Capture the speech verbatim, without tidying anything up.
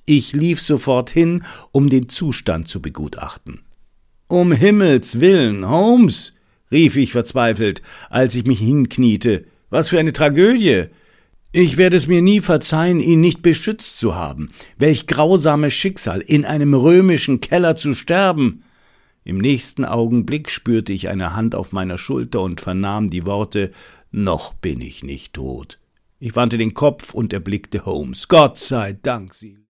Ich lief sofort hin, um den Zustand zu begutachten. »Um Himmels willen, Holmes«, rief ich verzweifelt, als ich mich hinkniete, »was für eine Tragödie! Ich werde es mir nie verzeihen, ihn nicht beschützt zu haben. Welch grausames Schicksal, in einem römischen Keller zu sterben!« Im nächsten Augenblick spürte ich eine Hand auf meiner Schulter und vernahm die Worte, »Noch bin ich nicht tot.« Ich wandte den Kopf und erblickte Holmes. »Gott sei Dank, Sie